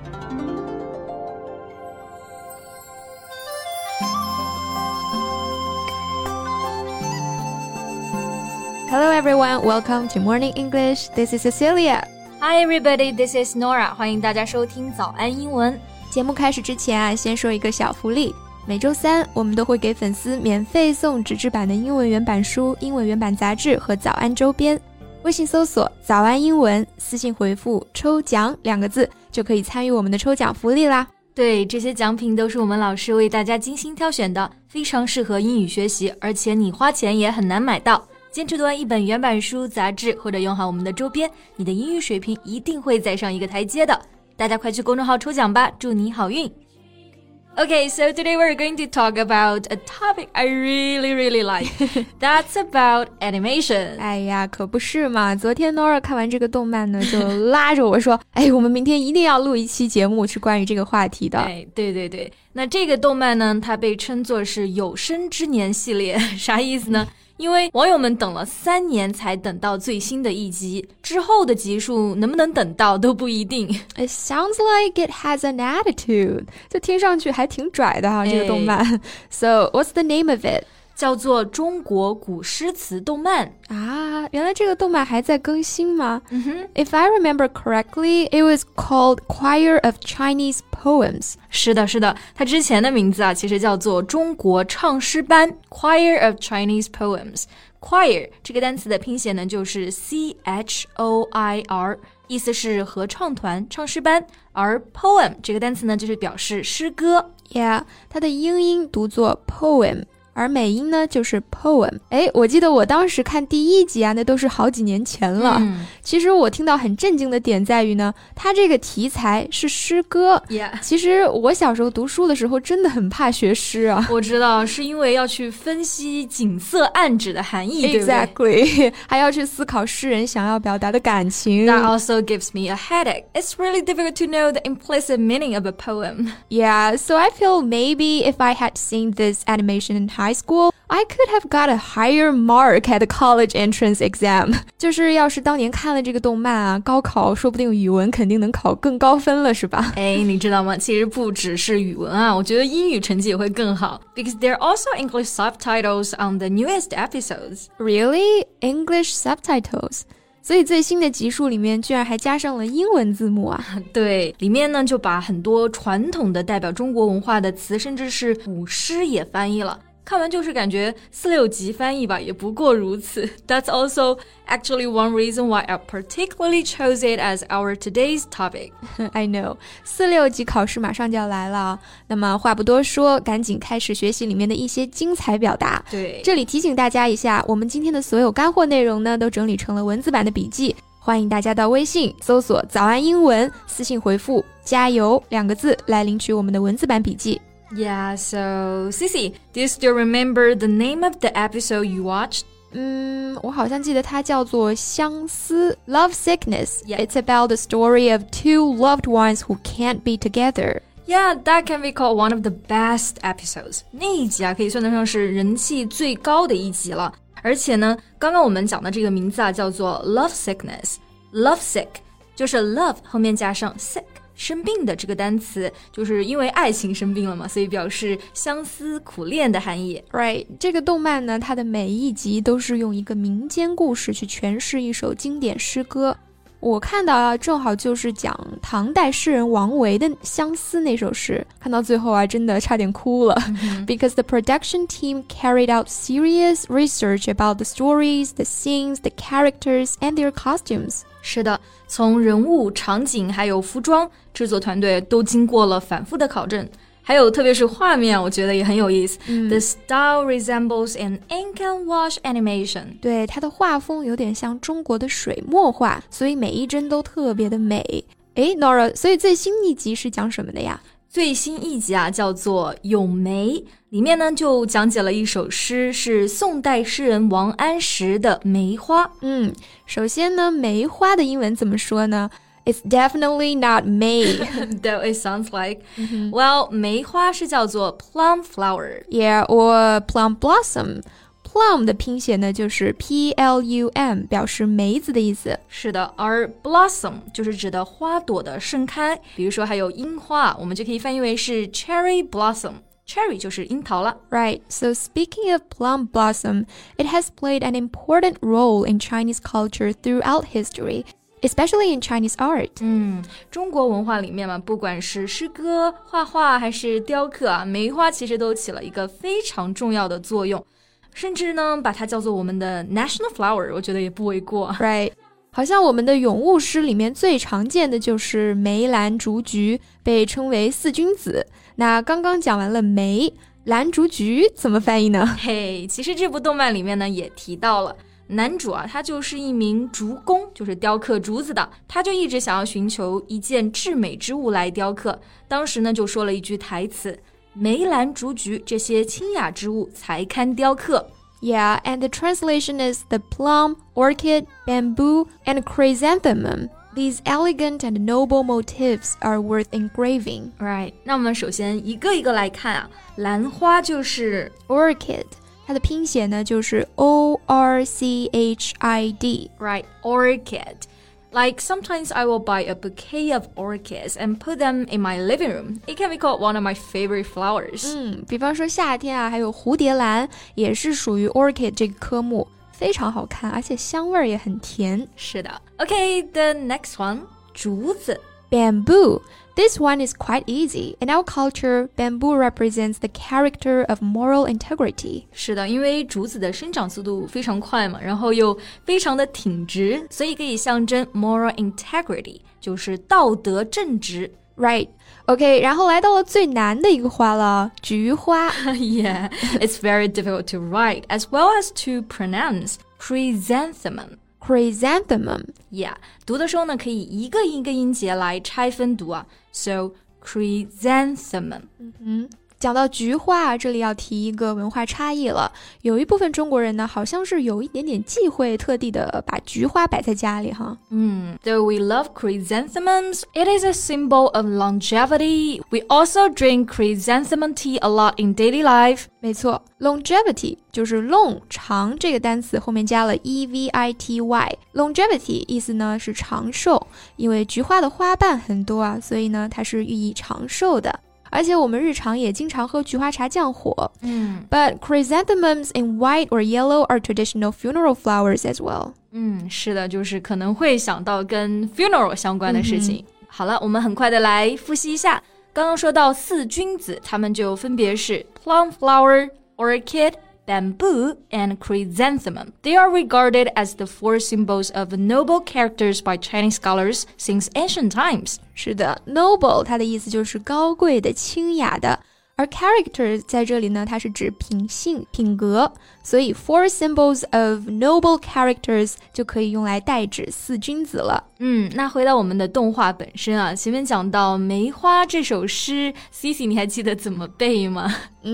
Hello everyone, welcome to Morning English. This is Cecilia. Hi everybody, this is Nora. 欢迎大家收听早安英文。 节目开始之前啊，先说一个小福利。每周三我们都会给粉丝免费送纸质版的英文原版书、英文原版杂志和早安周边。微信搜索早安英文，私信回复抽奖2个字就可以参与我们的抽奖福利啦。 对，这些奖品都是我们老师为大家精心挑选的，非常适合英语学习，而且你花钱也很难买到。坚持读完一本原版书、杂志，或者用好我们的周边，你的英语水平一定会再上一个台阶的。大家快去公众号抽奖吧，祝你好运。Okay, so today we're going to talk about a topic I really like. That's about animation. 哎呀，可不是嘛！昨天 Nora 看完这个动漫呢，就拉着我说：“哎，我们明天一定要录一期节目，是关于这个话题的。” 哎，对。那这个动漫呢，它被称作是有生之年系列，啥意思呢？因为网友们等了3年才等到最新的一集，之后的集数能不能等到都不一定。 It sounds like it has an attitude. 就听上去还挺拽的哈，这个动漫。So, what's the name of it? 叫做中国古诗词动漫啊，原来这个动漫还在更新吗？If I remember correctly, it was called Choir of Chinese Poems. 是的，它之前的名字啊，其实叫做中国唱诗班 Choir of Chinese Poems. Choir 这个单词的拼写呢，就是 C-H-O-I-R， 意思是合唱团、唱诗班，而 poem 这个单词呢，就是表示诗歌。 Yeah, 它的英音读作 poem。而美音呢就是 poem。 我记得我当时看第1集啊，那都是好几年前了。其实我听到很震惊的点在于呢，它这个题材是诗歌。其实我小时候读书的时候真的很怕学诗啊。 我知道，是因为要去分析景色暗指的含义，对不对？ Exactly. 还要去思考诗人想要表达的感情。 That also gives me a headache. It's really difficult to know the implicit meaning of a poem. Yeah, so I feel maybe if I had seen this animation in high school, I could have got a higher mark at the college entrance exam. 就是要是当年看了这个动漫啊，高考说不定语文肯定能考更高分了，是吧？ 你知道吗？其实不只是语文啊，我觉得英语成绩也会更好。Because there are also English subtitles on the newest episodes. Really? English subtitles?所以最新的集数里面居然还加上了英文字幕啊。 对，里面呢就把很多传统的代表中国文化的词，甚至是古诗也翻译了。看完就是感觉4-6级翻译吧，也不过如此。That's also actually one reason why I particularly chose it as our today's topic. I know. 4-6级考试马上就要来了，那么话不多说，赶紧开始学习里面的一些精彩表达。 对， 这里提醒大家一下，我们今天的所有干货内容呢，都整理成了文字版的笔记，欢迎大家到微信搜索早安英文，私信回复加油2个字来领取我们的文字版笔记。 Yeah, so Cici, do you still remember the name of the episode you watched? 我好像记得它叫做相思 Love Sickness. Yeah. It's about the story of two loved ones who can't be together. Yeah, that can be called one of the best episodes. 那一集啊，可以算得上是人气最高的一集了。而且呢，刚刚我们讲的这个名字啊，叫做 Love Sickness. Love sick 就是 love 后面加上 sick。生病的这个单词，就是因为爱情生病了嘛，所以表示相思苦恋的含义。 Right， 这个动漫呢，它的每一集都是用一个民间故事去诠释一首经典诗歌。我看到啊，正好就是讲唐代诗人王维的《相思》那首诗，看到最后啊，真的差点哭了。Because the production team carried out serious research about the stories, the scenes, the characters, and their costumes. 是的，从人物、场景还有服装，制作团队都经过了反复的考证。还有特别是画面，我觉得也很有意思。The style resembles an ink and wash animation. 对，它的画风有点像中国的水墨画，所以每一帧都特别的美。Nora， 所以最新一集是讲什么的呀？ 最新一集啊，叫做《咏梅》，里面呢就讲解了一首诗，是宋代诗人王安石的《梅花》。 首先呢，梅花的英文怎么说呢？It's definitely not May. Though it sounds like. Well, 梅花是叫做 plum flower. Yeah, or plum blossom. plum 的拼写呢就是 plum， 表示梅子的意思。 是的，而 blossom 就是指的花朵的盛开，比如说还有樱花，我们就可以翻译为是 cherry blossom。Cherry 就是樱桃了。 Right, so speaking of plum blossom, it has played an important role in Chinese culture throughout history.Especially in Chinese art. 中国文化里面嘛，不管是诗歌、画画还是雕刻啊，梅花其实都起了一个非常重要的作用，甚至呢，把它叫做我们的 national flower， 我觉得也不为过。 Right. 好像我们的咏物诗里面最常见的就是梅兰竹菊，被称为四君子。那刚刚讲完了梅，兰竹菊怎么翻译呢？ 其实这部动漫里面呢也提到了。男主啊，他就是一名竹工，就是雕刻竹子的，他就一直想要寻求一件至美之物来雕刻。当时呢，就说了一句台词：梅兰竹菊这些清雅之物才堪雕刻。 Yeah, and the translation is the plum, orchid, bamboo, and chrysanthemum. These elegant and noble motifs are worth engraving. Right. 那我们首先一个一个来看啊，兰花就是 orchid。它的拼写呢就是 O-R-C-H-I-D. Right, orchid. Like sometimes I will buy a bouquet of orchids and put them in my living room. It can be called one of my favorite flowers. 比方说夏天啊，还有蝴蝶兰也是属于 orchid 这个科目，非常好看，而且香味也很甜。 是的。Okay, the next one, 竹子。 Bamboo.This one is quite easy. In our culture, bamboo represents the character of moral integrity. 是的，因为竹子的生长速度非常快嘛，然后又非常的挺直，所以可以象征 moral integrity， 就是道德正直。 Right. Okay, 然后来到了最难的一个花了，菊花。 Yeah, it's very difficult to write as well as to pronounce. Chrysanthemum.Chrysanthemum. Yeah, 读的时候呢，可以一个一个音节来拆分读啊。So, chrysanthemum. 讲到菊花，这里要提一个文化差异了。有一部分中国人呢，好像是有一点点忌讳，特地的把菊花摆在家里哈。 Though we love chrysanthemums, it is a symbol of longevity. We also drink chrysanthemum tea a lot in daily life. 没错 ，longevity 就是 long 长这个单词后面加了 evity。longevity 意思呢是长寿，因为菊花的花瓣很多啊，所以呢它是寓意长寿的。而且我们日常也经常喝菊花茶降火。But chrysanthemums in white or yellow are traditional funeral flowers as well. 是的，就是可能会想到跟 funeral 相关的事情。好了，我们很快的来复习一下。刚刚说到四君子，他们就分别是 plum flower, orchid, bamboo, and chrysanthemum. They are regarded as the four symbols of noble characters by Chinese scholars since ancient times. 是的 noble 它的意思就是高贵的、清雅的，而 character 在这里呢，它是指品性、品格，所以 four symbols of noble characters 就可以用来代指四君子了。 那回到我们的动画本身啊，前面讲到梅花这首诗 Cici 你还记得怎么背吗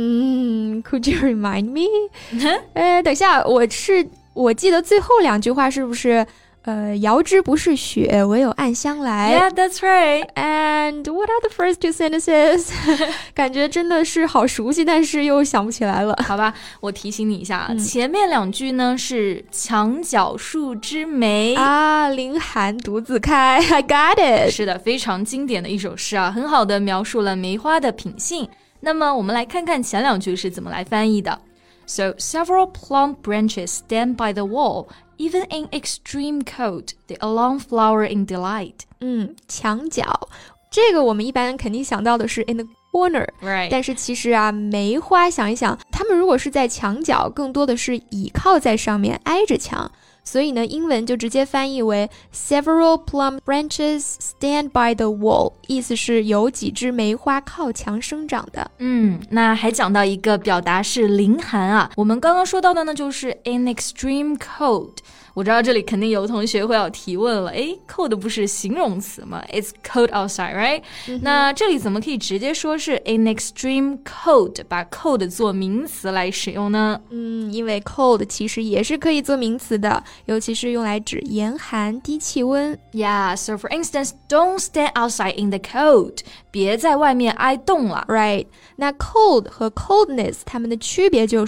？Could you remind me? 等一下，我记得最后两句话是不是遥知不是雪，唯有暗香来。 Yeah, that's right. And what are the first two sentences? 感觉真的是好熟悉，但是又想不起来了。 好吧，我提醒你一下，前面两句呢是墙角数枝梅啊，凌寒独自开。I got it. 是的，非常经典的一首诗啊，很好的描述了梅花的品性。那么我们来看看前两句是怎么来翻译的。So, several plump branches stand by the wall.Even in extreme cold, they alone flower in delight. 墙角，这个我们一般肯定想到的是 in the corner. Right. 但是其实啊，梅花想一想，它们如果是在墙角，更多的是倚靠在上面，挨着墙。所以呢，英文就直接翻译为 several plum branches stand by the wall， 意思是有几枝梅花靠墙生长的。 那还讲到一个表达是凌寒啊，我们刚刚说到的呢就是 in extreme cold。我知道这里肯定有同学会要提问了，cold 不是形容词吗？ It's cold outside, right? 那这里怎么可以直接说是 in extreme cold， 把 cold 做名词来使用呢？ 因为 cold 其实也是可以做名词的，尤其是用来指严寒、低气温。 Yeah, so for instance, don't stand outside in the cold. 别在外面挨冻了。 Right. 那 cold 和 coldness 它们的区别就是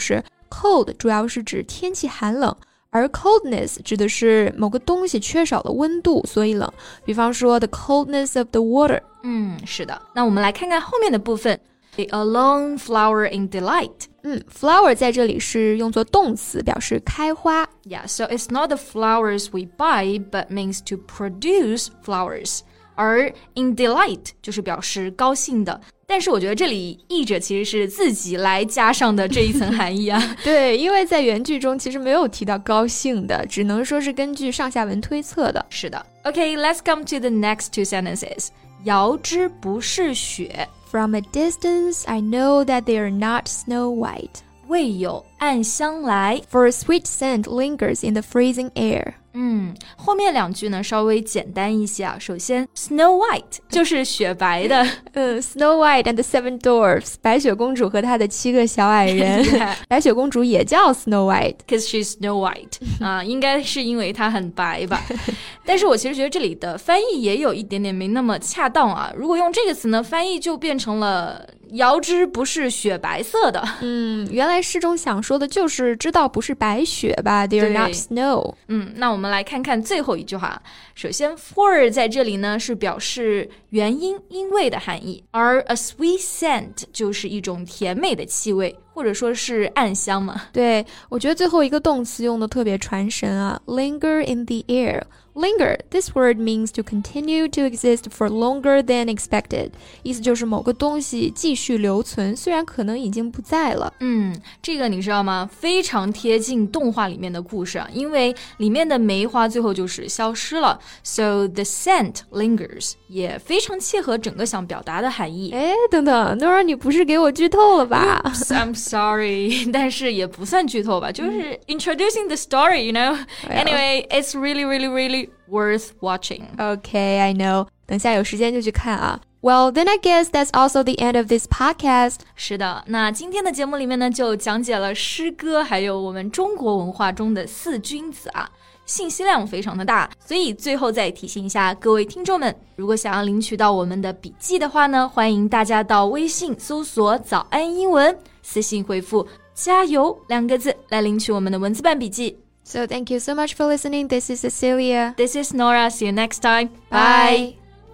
Cold 主要是指天气寒冷，而 coldness 指的是某个东西缺少了温度，所以冷。比方说 the coldness of the water。 是的。那我们来看看后面的部分。A lone flower in delight. Flower 在这里是用作动词，表示开花。 Yeah, so it's not the flowers we buy, but means to produce flowers. 而 in delight 就是表示高兴的。但是我觉得这里译者其实是自己来加上的这一层含义啊。 对，因为在原句中其实没有提到高兴的，只能说是根据上下文推测的。 是的。Okay, let's come to the next two sentences. 遥知不是雪。 From a distance, I know that they are not snow white. 未有暗香来。 For a sweet scent lingers in the freezing air. 后面两句呢稍微简单一些啊。首先 Snow White 就是雪白的。 Snow White and the Seven Dwarfs 白雪公主和她的7个小矮人。 Yeah. 白雪公主也叫 Snow White Because she's Snow White 应该是因为她很白吧。但是我其实觉得这里的翻译也有一点点没那么恰当啊。如果用这个词呢，翻译就变成了遥知不是雪白色的。 原来诗中想说的就是知道不是白雪吧， They are not snow。 那我们来看看最后一句话。首先 for 在这里呢是表示原因因为的含义，而 a sweet scent 就是一种甜美的气味，或者说是暗香嘛。 对，我觉得最后一个动词用的特别传神啊， linger in the air。Linger, this word means to continue to exist for longer than expected. 意思就是某个东西继续留存，虽然可能已经不在了。 这个你知道吗？非常贴近动画里面的故事啊，因为里面的梅花最后就是消失了。So the scent lingers 也非常切合整个想表达的含义。 等等，Nora，你不是给我剧透了吧 ？I'm sorry， 但是也不算剧透吧，就是 introducing the story, you know? Anyway, it's really, really, really worth watching. Okay, I know. 等下有时间就去看啊。Well, then I guess that's also the end of this podcast. 是的，那今天的节目里面呢，就讲解了诗歌，还有我们中国文化中的4君子啊，信息量非常的大，所以最后再提醒一下各位听众们，如果想要领取到我们的笔记的话呢，欢迎大家到微信搜索早安英文，私信回复加油2个字来领取我们的文字版笔记。 So thank you so much for listening. This is Cecilia. This is Nora. See you next time. Bye.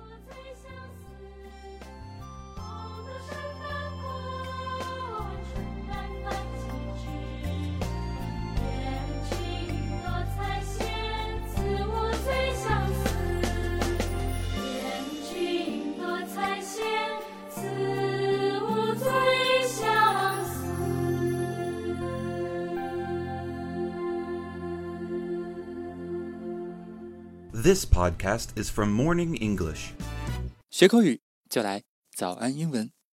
This podcast is from Morning English. 学口语就来早安英文。